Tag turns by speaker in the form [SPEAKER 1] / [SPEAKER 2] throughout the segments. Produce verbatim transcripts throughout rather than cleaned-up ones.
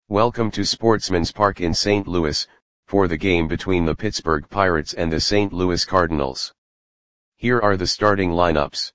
[SPEAKER 1] Welcome to Sportsman's Park in Saint Louis, for the game between the Pittsburgh Pirates and the Saint Louis Cardinals. Here are the starting lineups.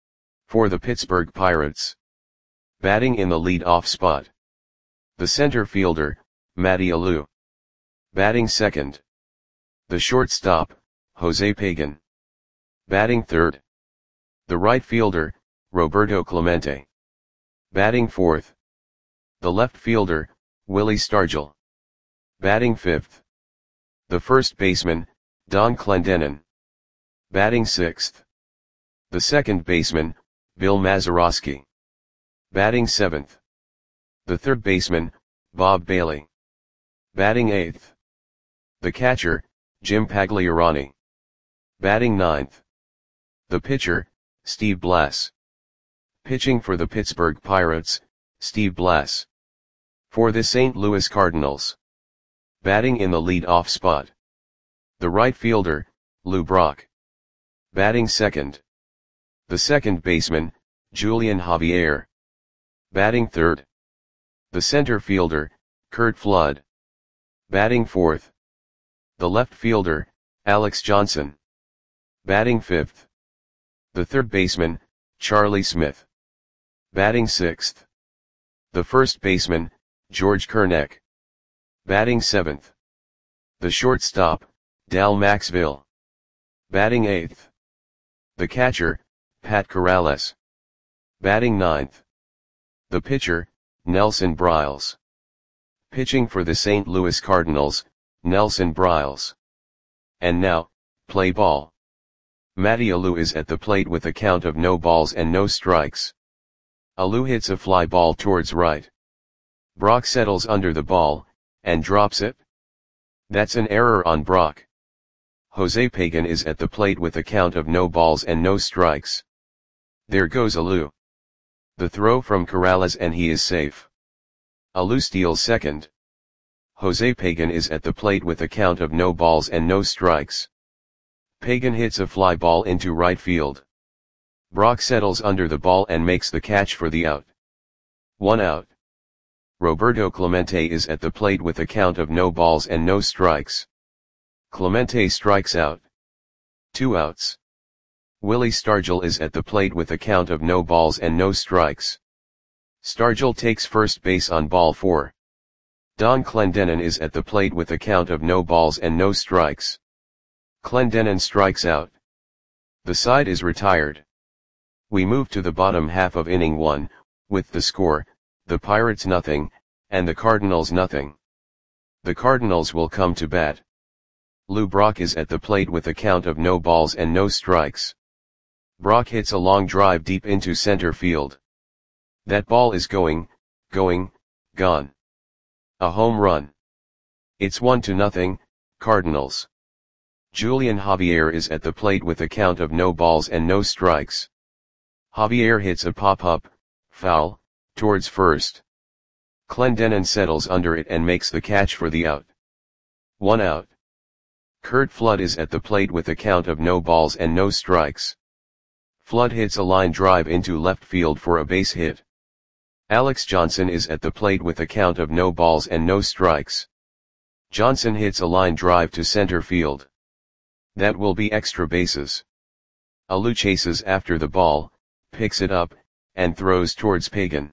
[SPEAKER 1] For the Pittsburgh Pirates. Batting in the lead-off spot. The center fielder, Matty Alou. Batting second. The shortstop, Jose Pagan. Batting third. The right fielder, Roberto Clemente. Batting fourth. The left fielder, Willie Stargell. Batting fifth. The first baseman, Don Clendenon. Batting sixth. The second baseman, Bill Mazeroski. Batting seventh. The third baseman, Bob Bailey. Batting eighth. The catcher, Jim Pagliarani. Batting ninth. The pitcher, Steve Blass. Pitching for the Pittsburgh Pirates, Steve Blass. For the Saint Louis Cardinals. Batting in the lead-off spot. The right fielder, Lou Brock. Batting second. The second baseman, Julian Javier. Batting third. The center fielder, Curt Flood. Batting fourth. The left fielder, Alex Johnson. Batting fifth. The third baseman, Charlie Smith. Batting sixth. The first baseman, George Kernek. Batting seventh. The shortstop, Dal Maxville. Batting eighth. The catcher, Pat Corrales. Batting ninth. The pitcher, Nelson Briles. Pitching for the Saint Louis Cardinals, Nelson Briles. And now, play ball. Matty Alou is at the plate with a count of no balls and no strikes. Alou hits a fly ball towards right. Brock settles under the ball, and drops it. That's an error on Brock. Jose Pagan is at the plate with a count of no balls and no strikes. There goes Alou. The throw from Corrales and he is safe. Alou steals second. Jose Pagan is at the plate with a count of no balls and no strikes. Pagan hits a fly ball into right field. Brock settles under the ball and makes the catch for the out. One out. Roberto Clemente is at the plate with a count of no balls and no strikes. Clemente strikes out. Two outs. Willie Stargell is at the plate with a count of no balls and no strikes. Stargell takes first base on ball four. Don Clendenon is at the plate with a count of no balls and no strikes. Clendenon strikes out. The side is retired. We move to the bottom half of inning one, with the score, the Pirates nothing, and the Cardinals nothing. The Cardinals will come to bat. Lou Brock is at the plate with a count of no balls and no strikes. Brock hits a long drive deep into center field. That ball is going, going, gone. A home run. It's one to nothing, Cardinals. Julian Javier is at the plate with a count of no balls and no strikes. Javier hits a pop-up, foul, towards first. Clendenon settles under it and makes the catch for the out. One out. Curt Flood is at the plate with a count of no balls and no strikes. Flood hits a line drive into left field for a base hit. Alex Johnson is at the plate with a count of no balls and no strikes. Johnson hits a line drive to center field. That will be extra bases. Alou chases after the ball, picks it up, and throws towards Pagan.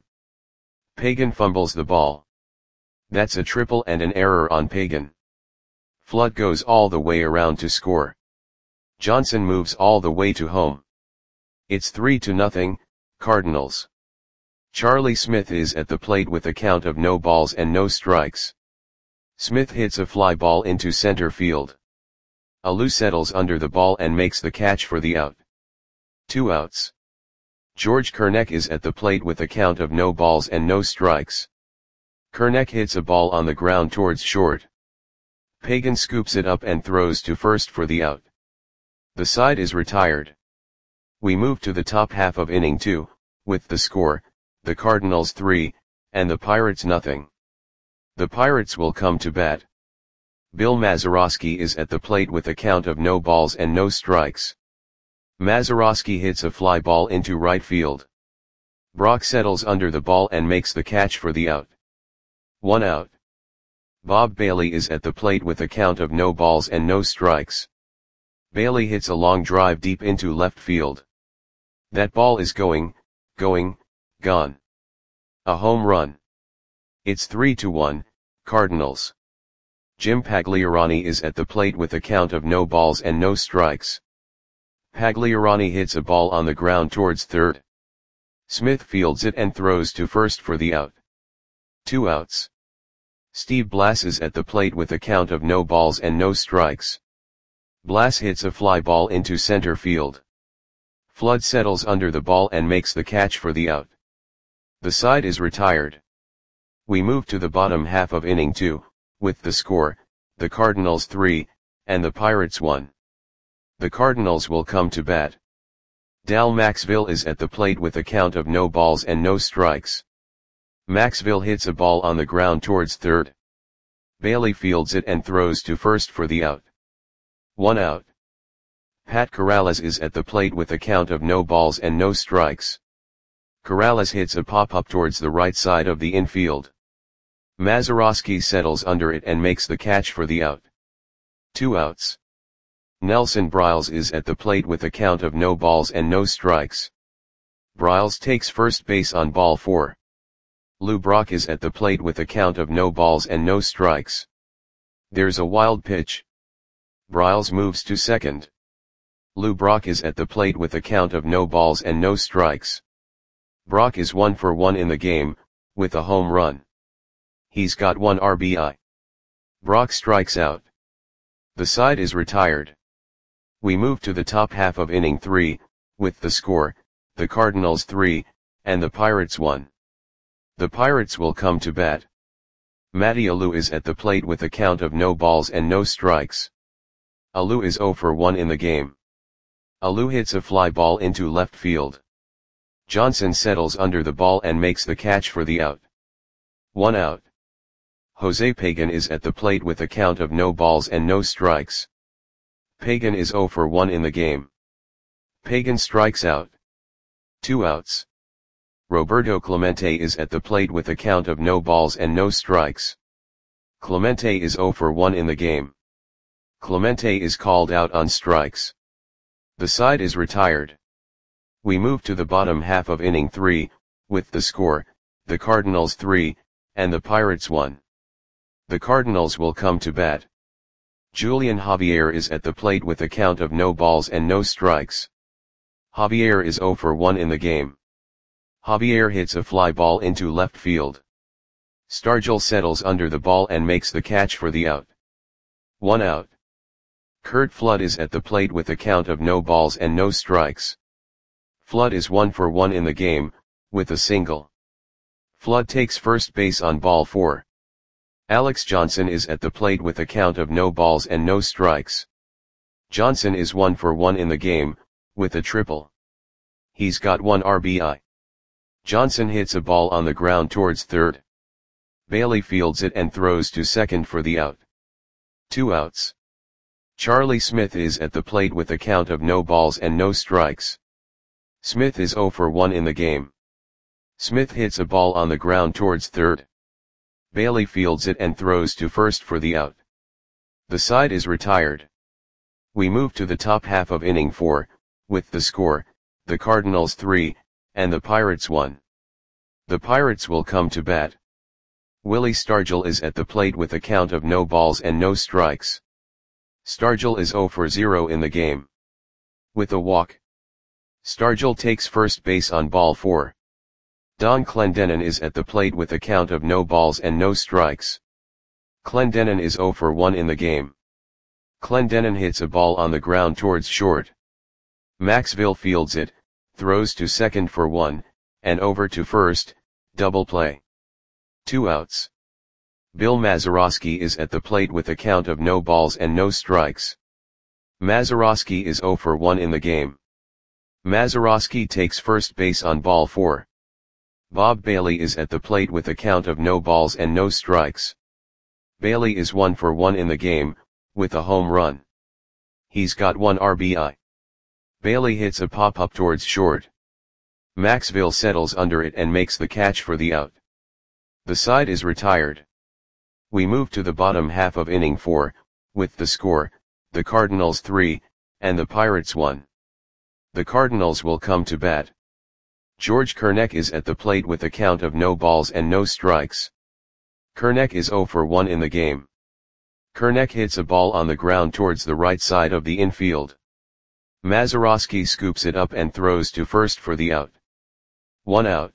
[SPEAKER 1] Pagan fumbles the ball. That's a triple and an error on Pagan. Flood goes all the way around to score. Johnson moves all the way to home. It's three to nothing, Cardinals. Charlie Smith is at the plate with a count of no balls and no strikes. Smith hits a fly ball into center field. Alou settles under the ball and makes the catch for the out. Two outs. George Kernek is at the plate with a count of no balls and no strikes. Kernek hits a ball on the ground towards short. Pagan scoops it up and throws to first for the out. The side is retired. We move to the top half of inning two, with the score, the Cardinals three, and the Pirates nothing. The Pirates will come to bat. Bill Mazeroski is at the plate with a count of no balls and no strikes. Mazeroski hits a fly ball into right field. Brock settles under the ball and makes the catch for the out. One out. Bob Bailey is at the plate with a count of no balls and no strikes. Bailey hits a long drive deep into left field. That ball is going, going, gone. A home run. It's three to one, Cardinals. Jim Pagliarani is at the plate with a count of no balls and no strikes. Pagliarani hits a ball on the ground towards third. Smith fields it and throws to first for the out. Two outs. Steve Blass is at the plate with a count of no balls and no strikes. Blass hits a fly ball into center field. Flood settles under the ball and makes the catch for the out. The side is retired. We move to the bottom half of inning two, with the score, the Cardinals three, and the Pirates one. The Cardinals will come to bat. Dal Maxville is at the plate with a count of no balls and no strikes. Maxville hits a ball on the ground towards third. Bailey fields it and throws to first for the out. One out. Pat Corrales is at the plate with a count of no balls and no strikes. Corrales hits a pop-up towards the right side of the infield. Mazeroski settles under it and makes the catch for the out. Two outs. Nelson Briles is at the plate with a count of no balls and no strikes. Briles takes first base on ball four. Lou Brock is at the plate with a count of no balls and no strikes. There's a wild pitch. Briles moves to second. Lou Brock is at the plate with a count of no balls and no strikes. Brock is one for one in the game, with a home run. He's got one R B I. Brock strikes out. The side is retired. We move to the top half of inning three, with the score, the Cardinals three, and the Pirates one. The Pirates will come to bat. Matty Alou is at the plate with a count of no balls and no strikes. Alou is zero for one in the game. Alou hits a fly ball into left field. Johnson settles under the ball and makes the catch for the out. One out. Jose Pagan is at the plate with a count of no balls and no strikes. Pagan is zero for one in the game. Pagan strikes out. Two outs. Roberto Clemente is at the plate with a count of no balls and no strikes. Clemente is zero for one in the game. Clemente is called out on strikes. The side is retired. We move to the bottom half of inning three, with the score, the Cardinals three, and the Pirates one. The Cardinals will come to bat. Julian Javier is at the plate with a count of no balls and no strikes. Javier is zero for one in the game. Javier hits a fly ball into left field. Stargell settles under the ball and makes the catch for the out. One out. Curt Flood is at the plate with a count of no balls and no strikes. Flood is one for one in the game, with a single. Flood takes first base on ball four. Alex Johnson is at the plate with a count of no balls and no strikes. Johnson is one for one in the game, with a triple. He's got one R B I. Johnson hits a ball on the ground towards third. Bailey fields it and throws to second for the out. Two outs. Charlie Smith is at the plate with a count of no balls and no strikes. Smith is zero for one in the game. Smith hits a ball on the ground towards third. Bailey fields it and throws to first for the out. The side is retired. We move to the top half of inning four, with the score, the Cardinals three, and the Pirates one. The Pirates will come to bat. Willie Stargell is at the plate with a count of no balls and no strikes. Stargell is zero for zero in the game. With a walk. Stargell takes first base on ball four. Don Clendenon is at the plate with a count of no balls and no strikes. Clendenon is zero for one in the game. Clendenon hits a ball on the ground towards short. Maxville fields it, throws to second for one, and over to first, double play. Two outs. Bill Mazeroski is at the plate with a count of no balls and no strikes. Mazeroski is zero for one in the game. Mazeroski takes first base on ball four. Bob Bailey is at the plate with a count of no balls and no strikes. Bailey is one for one in the game, with a home run. He's got one R B I. Bailey hits a pop-up towards short. Maxville settles under it and makes the catch for the out. The side is retired. We move to the bottom half of inning four, with the score, the Cardinals three, and the Pirates one. The Cardinals will come to bat. George Kerneck is at the plate with a count of no balls and no strikes. Kerneck is zero for one in the game. Kerneck hits a ball on the ground towards the right side of the infield. Mazeroski scoops it up and throws to first for the out. One out.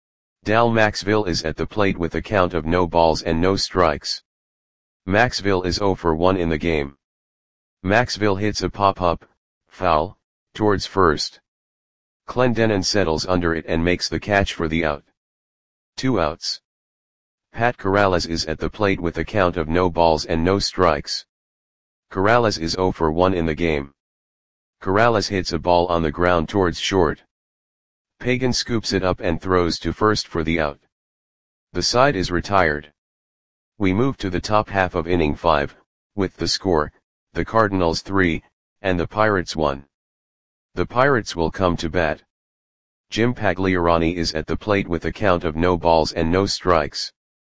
[SPEAKER 1] Dal Maxville is at the plate with a count of no balls and no strikes. Maxville is zero for one in the game. Maxville hits a pop-up, foul, towards first. Clendenon settles under it and makes the catch for the out. Two outs. Pat Corrales is at the plate with a count of no balls and no strikes. Corrales is zero for one in the game. Corrales hits a ball on the ground towards short. Pagan scoops it up and throws to first for the out. The side is retired. We move to the top half of inning five, with the score, the Cardinals three, and the Pirates one. The Pirates will come to bat. Jim Pagliarani is at the plate with a count of no balls and no strikes.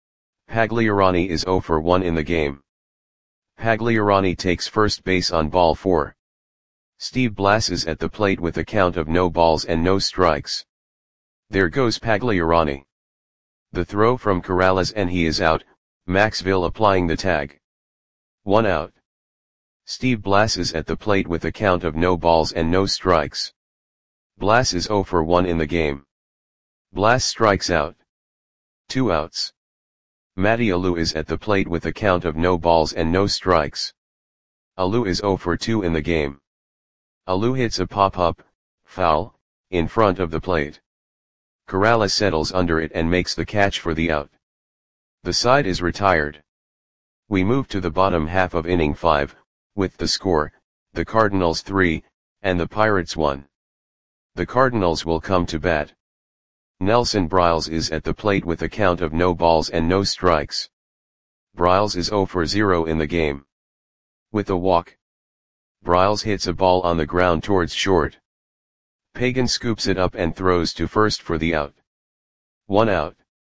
[SPEAKER 1] Pagliarani is zero for one in the game. Pagliarani takes first base on ball four. Steve Blass is at the plate with a count of no balls and no strikes. There goes Pagliarani. The throw from Corrales and he is out, Maxville applying the tag. One out. Steve Blass is at the plate with a count of no balls and no strikes. Blass is zero for one in the game. Blass strikes out. Two outs. Matty Alou is at the plate with a count of no balls and no strikes. Alou is zero for two in the game. Alou hits a pop-up, foul, in front of the plate. Corrales settles under it and makes the catch for the out. The side is retired. We move to the bottom half of inning five, with the score, the Cardinals three, and the Pirates one. The Cardinals will come to bat. Nelson Briles is at the plate with a count of no balls and no strikes. Briles is zero for zero in the game. With a walk. Briles hits a ball on the ground towards short. Pagan scoops it up and throws to first for the out. One out.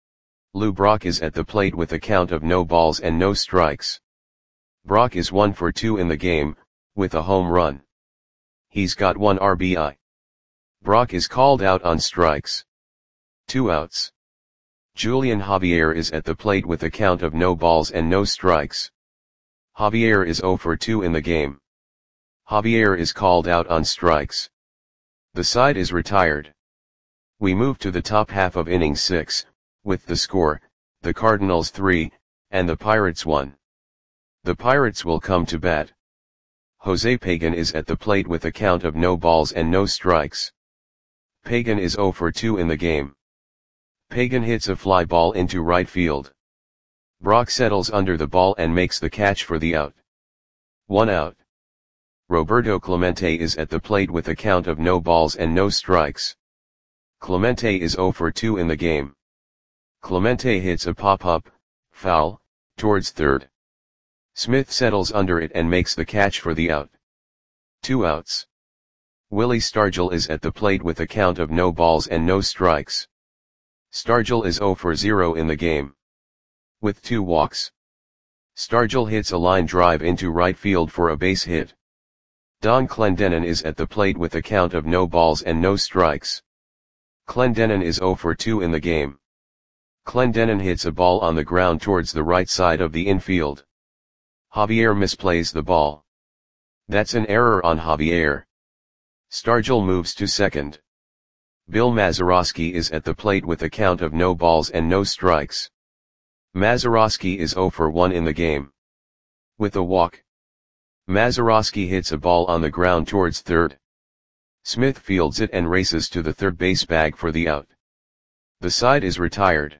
[SPEAKER 1] Lou Brock is at the plate with a count of no balls and no strikes. Brock is one for two in the game, with a home run. He's got one R B I. Brock is called out on strikes. Two outs. Julian Javier is at the plate with a count of no balls and no strikes. Javier is zero for two in the game. Javier is called out on strikes. The side is retired. We move to the top half of inning six, with the score, the Cardinals three, and the Pirates one. The Pirates will come to bat. Jose Pagan is at the plate with a count of no balls and no strikes. Pagan is zero for two in the game. Pagan hits a fly ball into right field. Brock settles under the ball and makes the catch for the out. One out. Roberto Clemente is at the plate with a count of no balls and no strikes. Clemente is zero for two in the game. Clemente hits a pop-up, foul, towards third. Smith settles under it and makes the catch for the out. Two outs. Willie Stargell is at the plate with a count of no balls and no strikes. Stargell is zero for zero in the game. With two walks. Stargell hits a line drive into right field for a base hit. Don Clendenon is at the plate with a count of no balls and no strikes. Clendenon is zero for two in the game. Clendenon hits a ball on the ground towards the right side of the infield. Javier misplays the ball. That's an error on Javier. Stargell moves to second. Bill Mazeroski is at the plate with a count of no balls and no strikes. Mazeroski is zero for one in the game. With a walk. Mazeroski hits a ball on the ground towards third. Smith fields it and races to the third base bag for the out. The side is retired.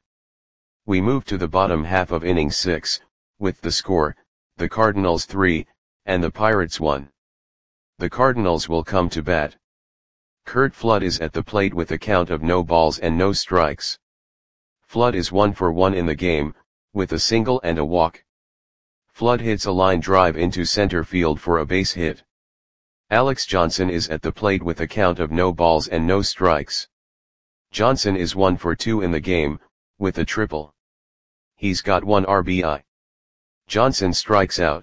[SPEAKER 1] We move to the bottom half of inning six, with the score, the Cardinals three, and the Pirates one. The Cardinals will come to bat. Curt Flood is at the plate with a count of no balls and no strikes. Flood is one for one in the game, with a single and a walk. Flood hits a line drive into center field for a base hit. Alex Johnson is at the plate with a count of no balls and no strikes. Johnson is one for two in the game, with a triple. He's got one R B I. Johnson strikes out.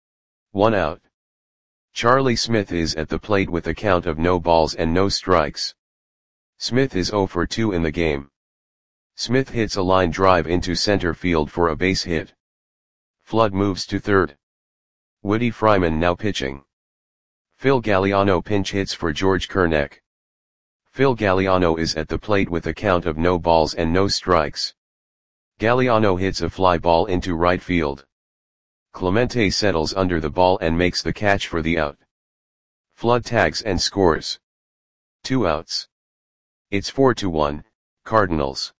[SPEAKER 1] One out. Charlie Smith is at the plate with a count of no balls and no strikes. Smith is oh for two in the game. Smith hits a line drive into center field for a base hit. Flood moves to third. Woody Fryman now pitching. Phil Galliano pinch hits for George Kernek. Phil Galliano is at the plate with a count of no balls and no strikes. Galliano hits a fly ball into right field. Clemente settles under the ball and makes the catch for the out. Flood tags and scores. Two outs. It's four to one, Cardinals.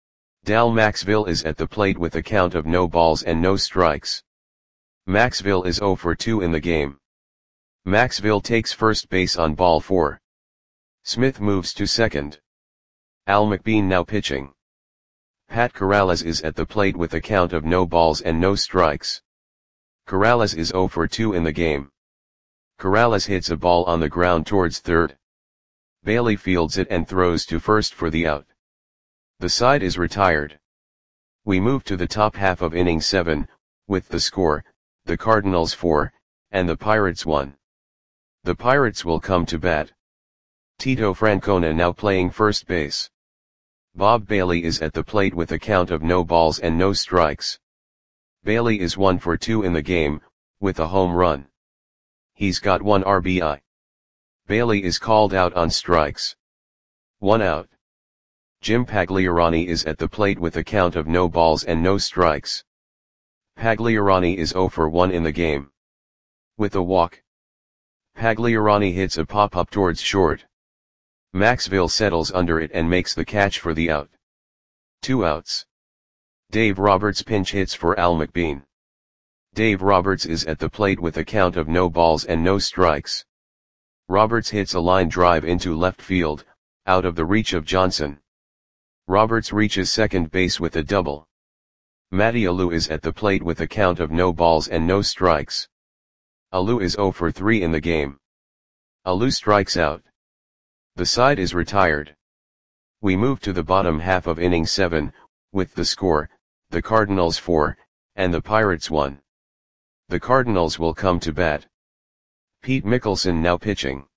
[SPEAKER 1] Dal Maxville is at the plate with a count of no balls and no strikes. Maxville is oh for two in the game. Maxville takes first base on ball four. Smith moves to second. Al McBean now pitching. Pat Corrales is at the plate with a count of no balls and no strikes. Corrales is oh for two in the game. Corrales hits a ball on the ground towards third. Bailey fields it and throws to first for the out. The side is retired. We move to the top half of inning seven, with the score, the Cardinals four, and the Pirates one. The Pirates will come to bat. Tito Francona now playing first base. Bob Bailey is at the plate with a count of no balls and no strikes. Bailey is one for two in the game, with a home run. He's got one R B I. Bailey is called out on strikes. One out. Jim Pagliarani is at the plate with a count of no balls and no strikes. Pagliarani is oh for one in the game. With a walk. Pagliarani hits a pop-up towards short. Maxville settles under it and makes the catch for the out. Two outs. Dave Roberts pinch hits for Al McBean. Dave Roberts is at the plate with a count of no balls and no strikes. Roberts hits a line drive into left field, out of the reach of Johnson. Roberts reaches second base with a double. Matty Alou is at the plate with a count of no balls and no strikes. Alou is oh for three in the game. Alou strikes out. The side is retired. We move to the bottom half of inning seven, with the score, the Cardinals four, and the Pirates one. The Cardinals will come to bat. Pete Mickelson now pitching.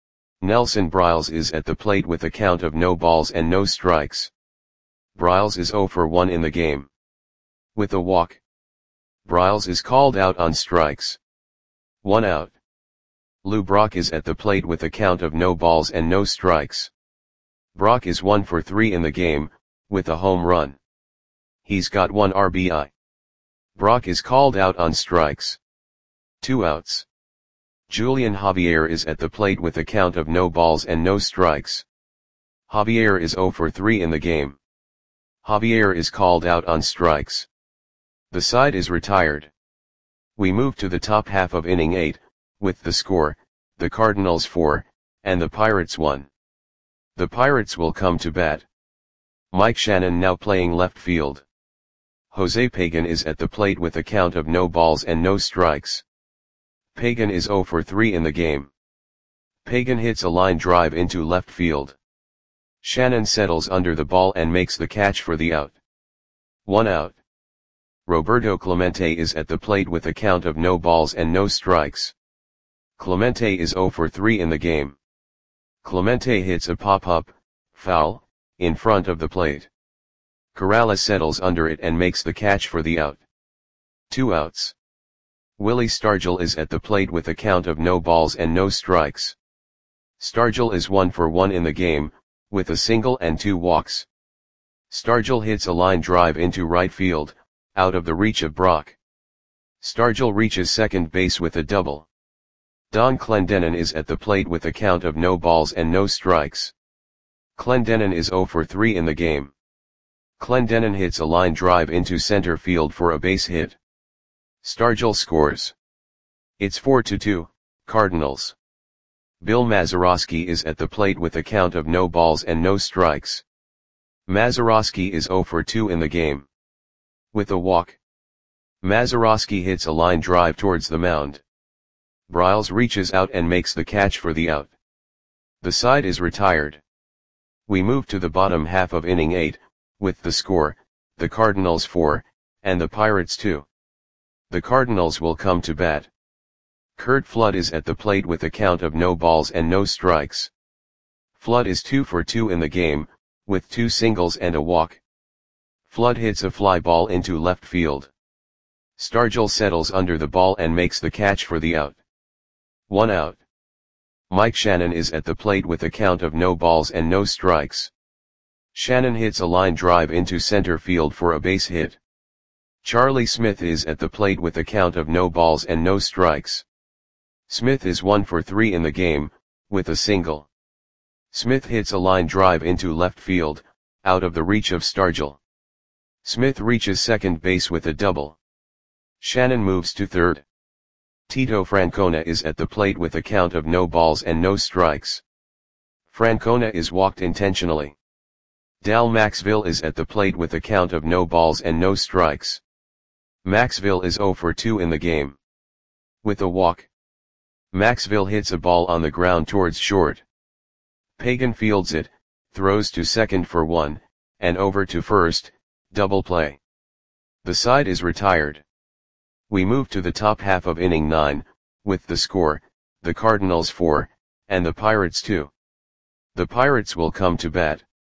[SPEAKER 1] Nelson Briles is at the plate with a count of no balls and no strikes. Briles is oh for one in the game. With a walk. Briles is called out on strikes. One out. Lou Brock is at the plate with a count of no balls and no strikes. Brock is one for three in the game, with a home run. He's got one R B I. Brock is called out on strikes. Two outs. Julian Javier is at the plate with a count of no balls and no strikes. Javier is oh for three in the game. Javier is called out on strikes. The side is retired. We move to the top half of inning eight, with the score, the Cardinals four, and the Pirates one. The Pirates will come to bat. Mike Shannon now playing left field. Jose Pagan is at the plate with a count of no balls and no strikes. Pagan is oh for three in the game. Pagan hits a line drive into left field. Shannon settles under the ball and makes the catch for the out. One out. Roberto Clemente is at the plate with a count of no balls and no strikes. Clemente is oh for three in the game. Clemente hits a pop-up, foul, in front of the plate. Corrales settles under it and makes the catch for the out. Two outs. Willie Stargell is at the plate with a count of no balls and no strikes. Stargell is one for one in the game, with a single and two walks. Stargell hits a line drive into right field, out of the reach of Brock. Stargell reaches second base with a double. Don Clendenon is at the plate with a count of no balls and no strikes. Clendenon is oh for three in the game. Clendenon hits a line drive into center field for a base hit. Stargell scores. It's four to two, Cardinals. Bill Mazeroski is at the plate with a count of no balls and no strikes. Mazeroski is oh for two in the game. With a walk. Mazeroski hits a line drive towards the mound. Briles reaches out and makes the catch for the out. The side is retired. We move to the bottom half of inning eight, with the score, the Cardinals four, and the Pirates two. The Cardinals will come to bat. Curt Flood is at the plate with a count of no balls and no strikes. Flood is two for two in the game, with two singles and a walk. Flood hits a fly ball into left field. Stargell settles under the ball and makes the catch for the out. One out. Mike Shannon is at the plate with a count of no balls and no strikes. Shannon hits a line drive into center field for a base hit. Charlie Smith is at the plate with a count of no balls and no strikes. Smith is one for three in the game, with a single. Smith hits a line drive into left field, out of the reach of Stargell. Smith reaches second base with a double. Shannon moves to third. Tito Francona is at the plate with a count of no balls and no strikes. Francona is walked intentionally. Dal Maxville is at the plate with a count of no balls and no strikes. Maxville is zero for two in the game. With a walk. Maxville hits a ball on the ground towards short. Pagan fields it, throws to second for one, and over to first, double play. The side is retired. We move to the top half of inning nine, with the score, the Cardinals four, and the Pirates two. The Pirates will come to bat.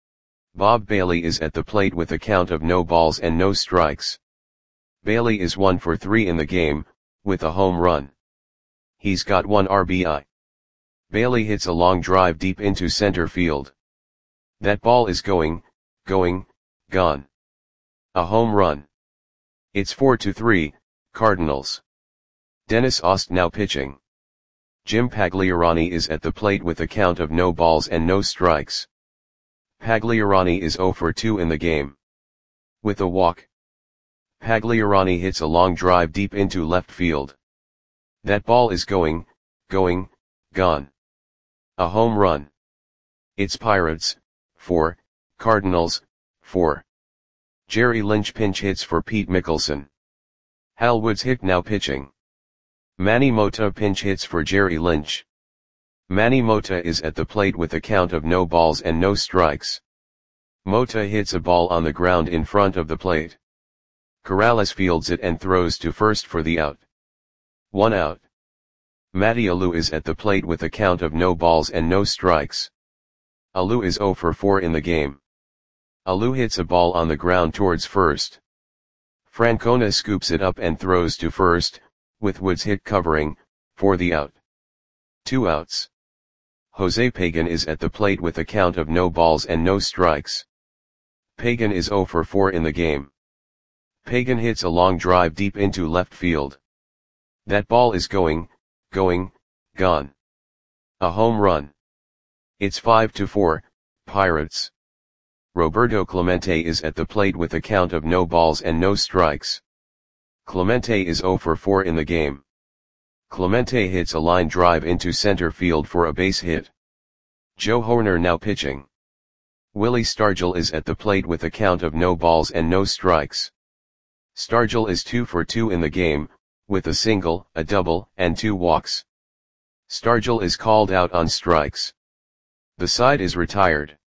[SPEAKER 1] Bob Bailey is at the plate with a count of no balls and no strikes. Bailey is one for three in the game, with a home run. He's got one R B I. Bailey hits a long drive deep into center field. That ball is going, going, gone. A home run. It's four to three, Cardinals. Dennis Ost now pitching. Jim Pagliarani is at the plate with a count of no balls and no strikes. Pagliarani is zero for two in the game. With a walk. Pagliarani hits a long drive deep into left field. That ball is going, going, gone. A home run. It's Pirates, four, Cardinals, four. Jerry Lynch pinch hits for Pete Mickelson. Hal Woods Hick now pitching. Manny Mota pinch hits for Jerry Lynch. Manny Mota is at the plate with a count of no balls and no strikes. Mota hits a ball on the ground in front of the plate. Corrales fields it and throws to first for the out. One out. Matty Alou is at the plate with a count of no balls and no strikes. Alou is zero for four in the game. Alou hits a ball on the ground towards first. Francona scoops it up and throws to first, with Woods Hick covering, for the out. Two outs. Jose Pagan is at the plate with a count of no balls and no strikes. Pagan is zero for four in the game. Pagan hits a long drive deep into left field. That ball is going, going, gone. A home run. It's five to four, Pirates. Roberto Clemente is at the plate with a count of no balls and no strikes. Clemente is zero for four in the game. Clemente hits a line drive into center field for a base hit. Joe Hoerner now pitching. Willie Stargell is at the plate with a count of no balls and no strikes. Stargell is two for two in the game, with a single, a double, and two walks. Stargell is called out on strikes. The side is retired.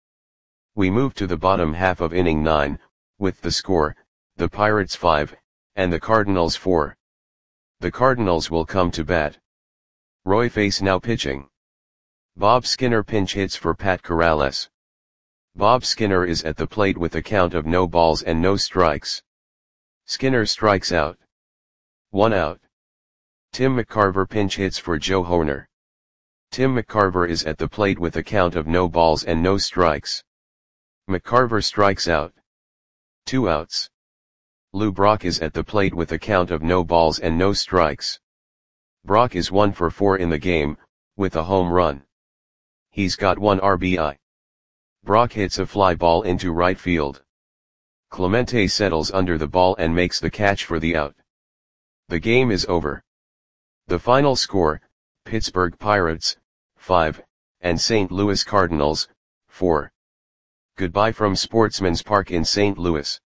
[SPEAKER 1] We move to the bottom half of inning nine, with the score, the Pirates five, and the Cardinals four. The Cardinals will come to bat. Roy Face now pitching. Bob Skinner pinch hits for Pat Corrales. Bob Skinner is at the plate with a count of no balls and no strikes. Skinner strikes out. One out. Tim McCarver pinch hits for Joe Hoerner. Tim McCarver is at the plate with a count of no balls and no strikes. McCarver strikes out. Two outs. Lou Brock is at the plate with a count of no balls and no strikes. Brock is one for four in the game, with a home run. He's got one R B I. Brock hits a fly ball into right field. Clemente settles under the ball and makes the catch for the out. The game is over. The final score, Pittsburgh Pirates, five, and Saint Louis Cardinals, four. Goodbye from Sportsman's Park in Saint Louis.